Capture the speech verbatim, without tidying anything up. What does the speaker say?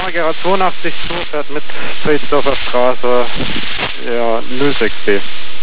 Fahrer gerade zweiundachtzig zu, fährt mit Dresdorfer Straße, ja, null sechs B.